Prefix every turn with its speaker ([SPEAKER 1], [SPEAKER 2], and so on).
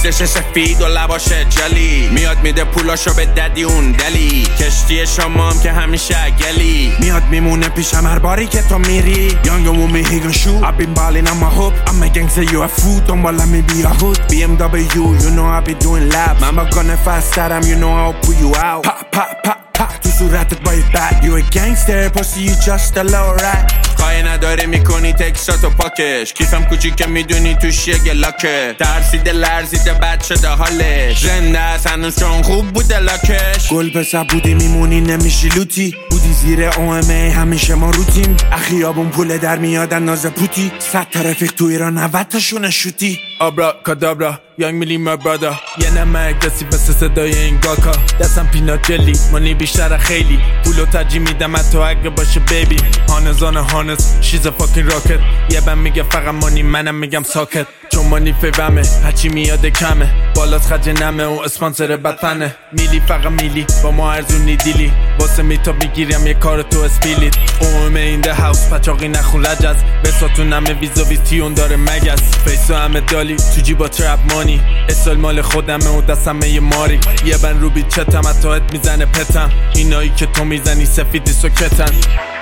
[SPEAKER 1] پوستش سفید و لباش جلی، میاد میده پولاشو به ددی اون دلی، کشتی شمام که همیشه گلی، میاد میمونه پیشم هر باری که تو میری. Young and woman he gon' shoot, I've been ballin' on my hoop, I'm a gangster you a fool, دنبالم می بیا hood. BMW you know I be doing laps, mama gonna fast at you know I'll pull you out. Pop pop pop pop تو صورتت با بد. You a gangster pussy you just a low rat. خواهی نداری میکنی تکساتو پاکش، کیفم کوچیکه میدونی توش یه گلاکه، ترسیده لرزیده بد شده حالش، زنده است هنوز چون خوب بوده لاکش. گل پسر بودی میمونی نمیشی لوتی، بودی زیر OMA همیشه ما روتیم، اخیابون پول در میادن ناز پوتی، 100 تا رفیق تو ایران 90 تاشونه شوتی. آبرا کادابرا یانگ میلی ما برادا، یه نمه اگرسی بس صدای این گاکا، دستم پینات جلی مانی بیشتر خیلی، پولو ترجیح میدم تو اگه باشه بیبی، هانزان هانز شیز فاکین راکت، یه بم میگه فقط مانی منم میگم ساکت، چون مانی فیومه هرچی میاد کمه، بالاست خرج نمه و اسپانسر بدفنه، میلی فقط میلی با ما ارزونی دیلی، واسه میتا میگیرم یه کار تو اسپیلیت، اومه این ده هاوس پچاقی نخون رجز، بساتون همه ویزا ویزتیون داره مگس، فیسو همه دالی تو جیبا ترپ مانی، اسال مال خودمه و دستمه یه ماری، یه بن رو بیچتم اتاعت میزنه پتم، اینایی که تو میزنی سفیدی سکتن.